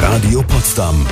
Radio Potsdam.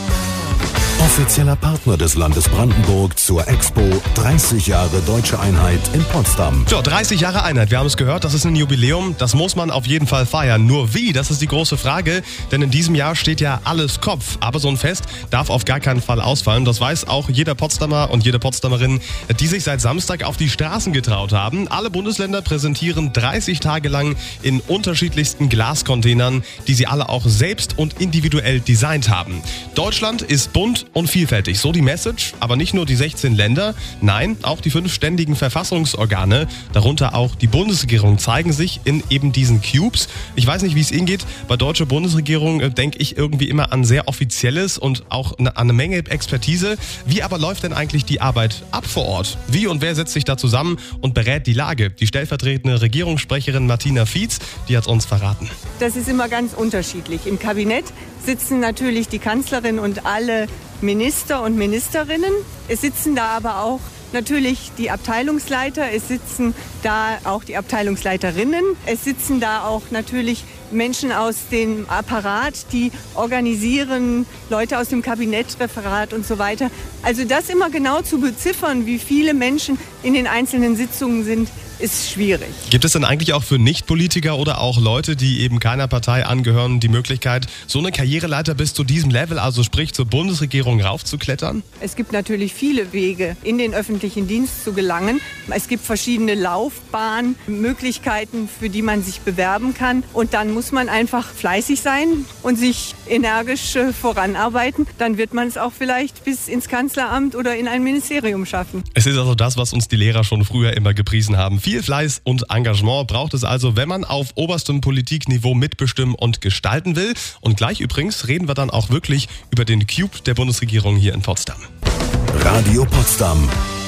Offizieller Partner des Landes Brandenburg zur Expo 30 Jahre Deutsche Einheit in Potsdam. So, 30 Jahre Einheit, wir haben es gehört, das ist ein Jubiläum, das muss man auf jeden Fall feiern. Nur wie, das ist die große Frage, denn in diesem Jahr steht ja alles Kopf. Aber so ein Fest darf auf gar keinen Fall ausfallen. Das weiß auch jeder Potsdamer und jede Potsdamerin, die sich seit Samstag auf die Straßen getraut haben. Alle Bundesländer präsentieren 30 Tage lang in unterschiedlichsten Glascontainern, die sie alle auch selbst und individuell designt haben. Deutschland ist bunt und vielfältig, so die Message, aber nicht nur die 16 Länder, nein, auch die 5 ständigen Verfassungsorgane, darunter auch die Bundesregierung, zeigen sich in eben diesen Cubes. Ich weiß nicht, wie es Ihnen geht, bei deutscher Bundesregierung denke ich irgendwie immer an sehr Offizielles und auch an eine Menge Expertise. Wie aber läuft denn eigentlich die Arbeit ab vor Ort? Wie und wer setzt sich da zusammen und berät die Lage? Die stellvertretende Regierungssprecherin Martina Fietz, die hat uns verraten. Das ist immer ganz unterschiedlich. Im Kabinett sitzen natürlich die Kanzlerin und alle Minister und Ministerinnen. Es sitzen da aber auch natürlich die Abteilungsleiter, es sitzen da auch die Abteilungsleiterinnen, es sitzen da auch natürlich Menschen aus dem Apparat, die organisieren, Leute aus dem Kabinettreferat und so weiter. Also das immer genau zu beziffern, wie viele Menschen in den einzelnen Sitzungen sind, ist schwierig. Gibt es denn eigentlich auch für Nicht-Politiker oder auch Leute, die eben keiner Partei angehören, die Möglichkeit, so eine Karriereleiter bis zu diesem Level, also sprich zur Bundesregierung, raufzuklettern? Es gibt natürlich viele Wege, in den öffentlichen Dienst zu gelangen. Es gibt verschiedene Laufbahnmöglichkeiten, für die man sich bewerben kann. Und dann muss man einfach fleißig sein und sich energisch voranarbeiten. Dann wird man es auch vielleicht bis ins Kanzleramt oder in ein Ministerium schaffen. Es ist also das, was uns die Lehrer schon früher immer gepriesen haben. Viel Fleiß und Engagement braucht es also, wenn man auf oberstem Politikniveau mitbestimmen und gestalten will. Und gleich übrigens reden wir dann auch wirklich über den Cube der Bundesregierung hier in Potsdam. Radio Potsdam.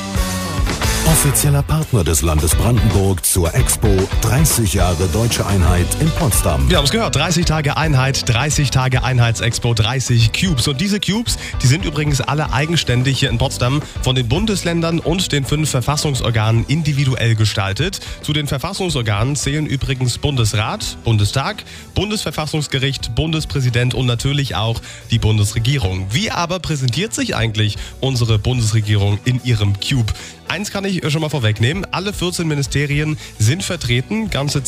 Offizieller Partner des Landes Brandenburg zur Expo 30 Jahre Deutsche Einheit in Potsdam. Wir haben es gehört, 30 Tage Einheit, 30 Tage Einheitsexpo, 30 Cubes. Und diese Cubes, die sind übrigens alle eigenständig hier in Potsdam von den Bundesländern und den 5 Verfassungsorganen individuell gestaltet. Zu den Verfassungsorganen zählen übrigens Bundesrat, Bundestag, Bundesverfassungsgericht, Bundespräsident und natürlich auch die Bundesregierung. Wie aber präsentiert sich eigentlich unsere Bundesregierung in ihrem Cube? Eins kann ich schon mal vorwegnehmen, alle 14 Ministerien sind vertreten, ganze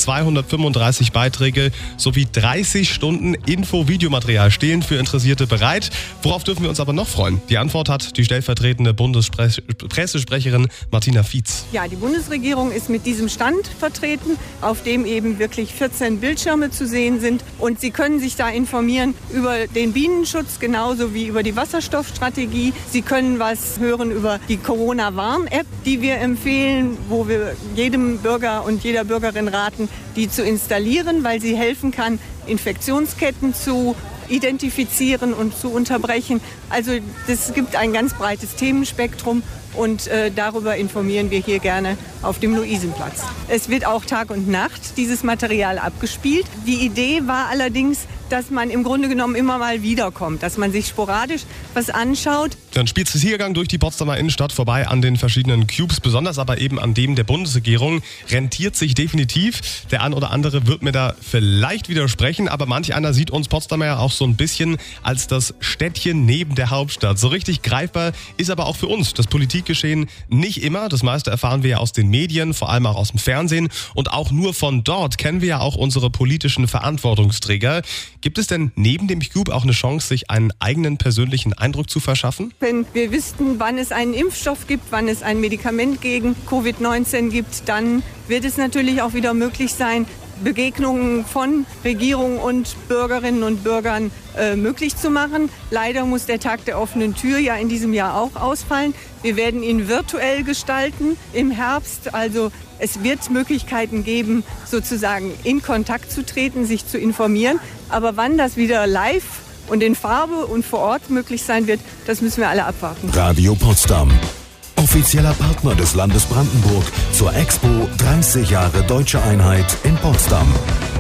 235 Beiträge sowie 30 Stunden Info-Videomaterial stehen für Interessierte bereit. Worauf dürfen wir uns aber noch freuen? Die Antwort hat die stellvertretende Bundespressesprecherin Martina Fietz. Ja, die Bundesregierung ist mit diesem Stand vertreten, auf dem eben wirklich 14 Bildschirme zu sehen sind. Und Sie können sich da informieren über den Bienenschutz, genauso wie über die Wasserstoffstrategie. Sie können was hören über die Corona-Warn-App, die wir empfehlen, wo wir jedem Bürger und jeder Bürgerin raten, die zu installieren, weil sie helfen kann, Infektionsketten zu identifizieren und zu unterbrechen. Also es gibt ein ganz breites Themenspektrum und darüber informieren wir hier gerne auf dem Luisenplatz. Es wird auch Tag und Nacht dieses Material abgespielt. Die Idee war allerdings, dass man im Grunde genommen immer mal wiederkommt, dass man sich sporadisch was anschaut. Ein Spaziergang durch die Potsdamer Innenstadt vorbei an den verschiedenen Cubes, besonders aber eben an dem der Bundesregierung, rentiert sich definitiv. Der ein oder andere wird mir da vielleicht widersprechen, aber manch einer sieht uns Potsdamer ja auch so ein bisschen als das Städtchen neben der Hauptstadt. So richtig greifbar ist aber auch für uns das Politikgeschehen nicht immer. Das meiste erfahren wir ja aus den Medien, vor allem auch aus dem Fernsehen. Und auch nur von dort kennen wir ja auch unsere politischen Verantwortungsträger. Gibt es denn neben dem Cube auch eine Chance, sich einen eigenen persönlichen Eindruck zu verschaffen? Wenn wir wüssten, wann es einen Impfstoff gibt, wann es ein Medikament gegen Covid-19 gibt, dann wird es natürlich auch wieder möglich sein, Begegnungen von Regierung und Bürgerinnen und Bürgern möglich zu machen. Leider muss der Tag der offenen Tür ja in diesem Jahr auch ausfallen. Wir werden ihn virtuell gestalten im Herbst. Also es wird Möglichkeiten geben, sozusagen in Kontakt zu treten, sich zu informieren. Aber wann das wieder live und in Farbe und vor Ort möglich sein wird, das müssen wir alle abwarten. Radio Potsdam. Offizieller Partner des Landes Brandenburg zur Expo 30 Jahre Deutsche Einheit in Potsdam.